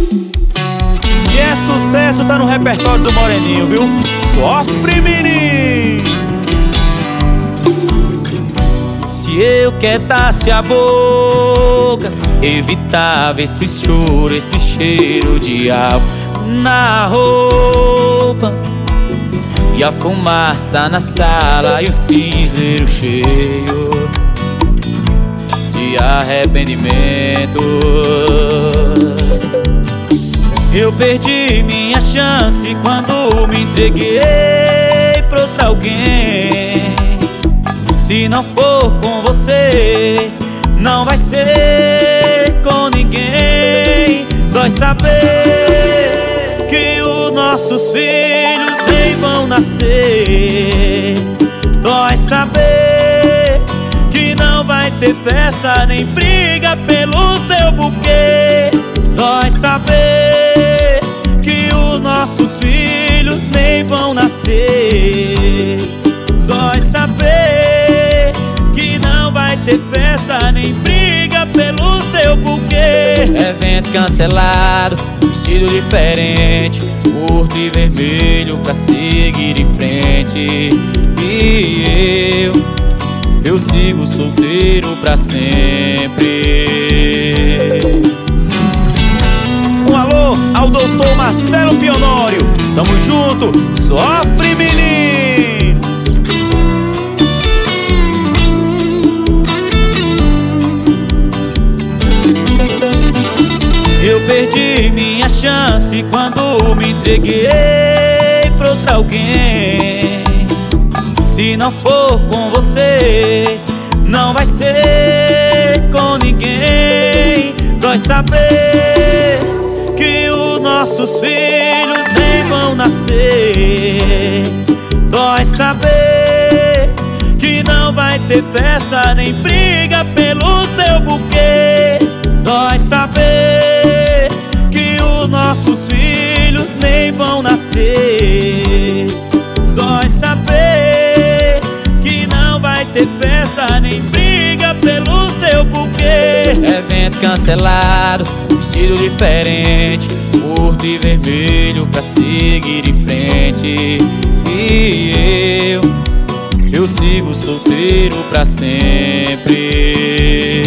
Se é sucesso, tá no repertório do Moreninho, viu? Sofre, menino! Se eu quietasse a boca, evitava esse choro, esse cheiro de álcool na roupa, e a fumaça na sala e o cinzeiro cheio de arrependimento. Eu perdi minha chance quando me entreguei pra outra alguém. Se não for com você, não vai ser com ninguém. Dói saber que os nossos filhos nem vão nascer. Dói saber que não vai ter festa nem briga pelo seu buquê. Dói saber que os nossos filhos nem vão nascer. Dói saber que não vai ter festa nem briga pelo seu buquê. Evento cancelado, vestido diferente, curto e vermelho pra seguir em frente. E eu sigo solteiro pra sempre. Um alô ao doutor Marcelo Pionório. Tamo junto, sofre, menino! Eu perdi minha chance quando me entreguei pra outra alguém. Se não for com você, não vai ser com ninguém. Dói saber que os nossos filhos nem vão nascer. Dói saber que não vai ter festa nem briga pelo seu buquê. Dói saber que os nossos filhos nem vão nascer. Dói saber que não vai ter festa nem briga pelo seu buquê. Evento cancelado, vestido diferente, curto e vermelho pra seguir em frente. E eu sigo solteiro pra sempre.